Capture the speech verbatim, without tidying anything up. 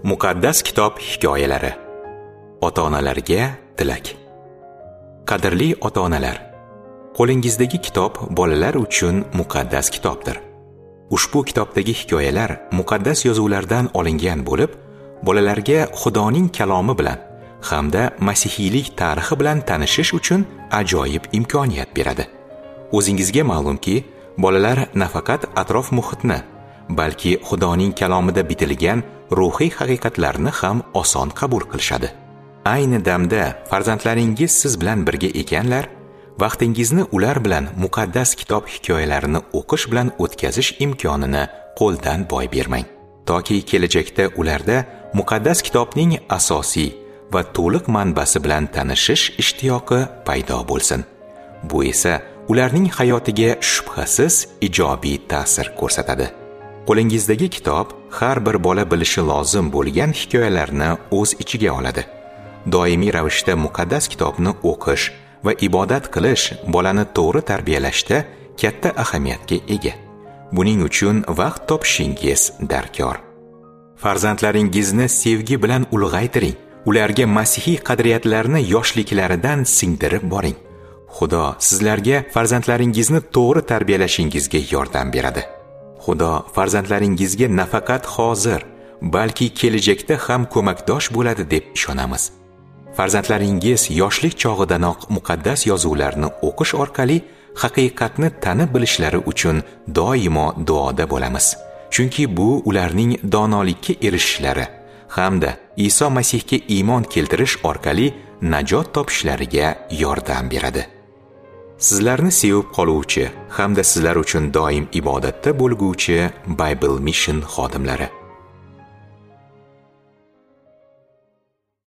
Muqaddas kitob hikoyalari. Ota-onalarga tilak. Qadrli ota-onalar, qo'lingizdagi kitob bolalar uchun muqaddas kitobdir. Ushbu kitobdagi hikoyalar muqaddas yozuvlardan olingan bo'lib, bolalarga Xudoning kalomi bilan hamda masihiylik tarixi bilan tanishish uchun ajoyib imkoniyat beradi. O'zingizga ma'lumki, bolalar nafaqat atrof muhitni, balki Xudoning kalomida bitilgan ruhiy haqiqatlarni ham oson qabul qilishadi. Ayni damda farzandlaringiz siz bilan birga ekanlar, vaqtingizni ular bilan muqaddas kitob hikoyalarini o'qish bilan o'tkazish imkonini qo'ldan boy bermang. Toki kelajakda ularda muqaddas kitobning asosiy va to'liq manbasi bilan tanishish ishtiyoqi paydo bo'lsin. Bu esa ularning hayotiga shubhasiz ijobiy ta'sir ko'rsatadi. Qo'lingizdagi kitob har bir bola bilishi lozim bo'lgan hikoyalarni o'z ichiga oladi. Doimiy ravishda muqaddas kitobni o'qish va ibodat qilish bolani to'g'ri tarbiyalashda katta ahamiyatga ega. Buning uchun vaqt topishingiz darkor. Farzandlaringizni sevgi bilan ulg'aytiring. Ularga masihiy qadriyatlarni yoshliklaridan singdirib boring. Xudo sizlarga farzandlaringizni to'g'ri tarbiyalashingizga yordam beradi. Xudo farzandlaringizga nafaqat hozir, balki kelajakda ham ko'makdosh bo'ladi deb ishonamiz. Farzandlaringiz yoshlik chog'idanoq muqaddas yozuvlarni o'qish orqali haqiqatni tanib bilishlari uchun doimo duoda bo'lamiz. Chunki bu ularning donolikka erishishlari hamda Iso Masihga iymon keltirish orqali najot topishlariga yordam beradi. Sizlarni sevib qoluvchi hamda sizlar uchun doim ibodatda bo'lguvchi Bible Mission xodimlari